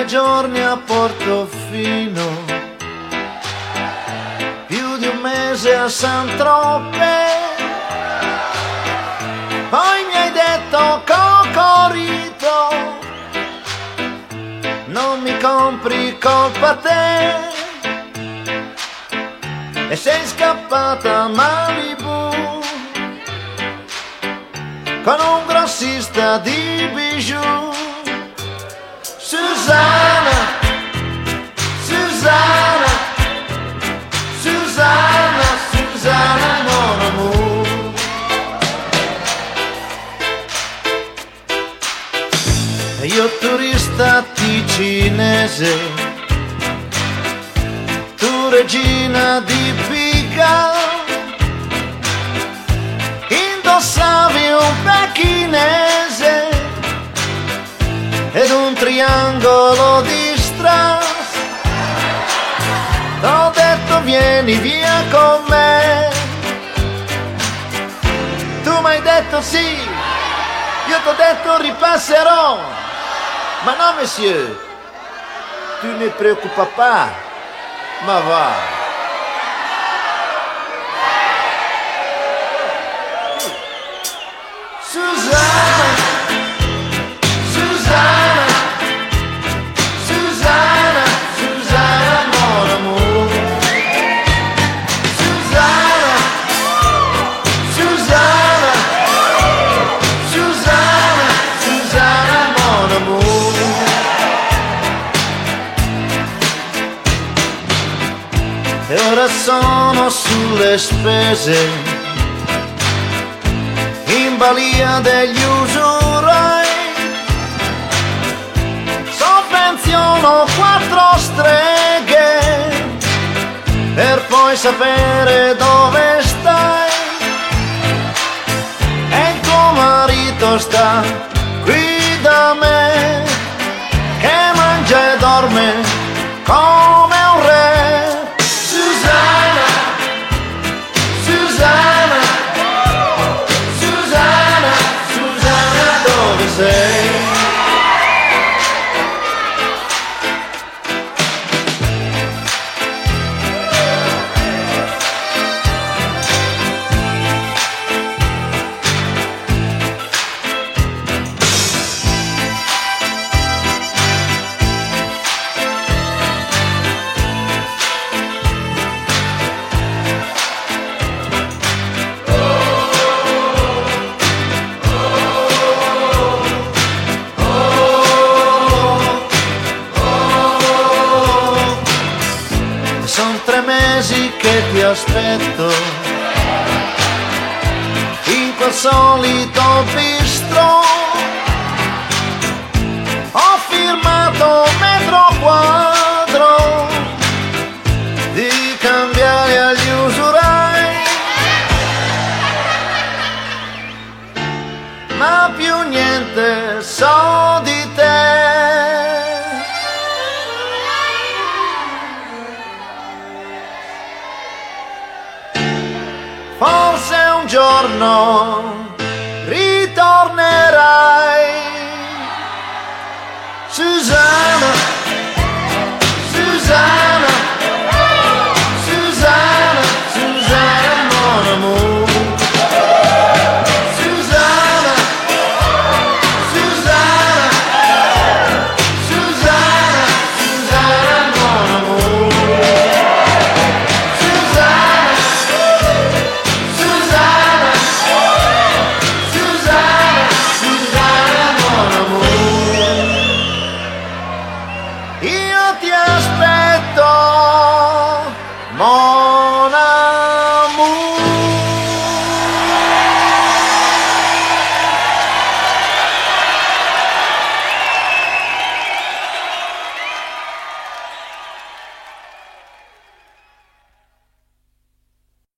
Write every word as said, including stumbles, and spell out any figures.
tre giorni a Portofino, più di un mese a San Tropez. Poi mi hai detto Cocorito, non mi compri colpa te, e sei scappata a Malibu con un grossista di bijou. Susanna, Susanna, Susanna, Susanna, mon amour. Io turista ticinese, tu regina di Pica, indossavi un pechinese ed un triangolo di strass. T'ho detto vieni via con me, tu m'hai detto sì, io t'ho detto ripasserò. Ma no monsieur, tu ne preoccupa pas, ma va. Susanna, Susanna, Susanna, Susanna, mon amour. Susanna, Susanna, Susanna, Susanna, mon amour. E ora sono sulle spese, in balia degli usurai, sovvenziono quattro streghe per poi sapere dove stai. E il tuo marito sta qui da me, che mangia e dorme come un re. Susanna, Susanna, Susanna, Susanna, dove sei? Sono tre mesi che ti aspetto in quel solito bistro. Ho firmato metro quadro di cambiare agli usurai, ma più niente so di te. Forse un giorno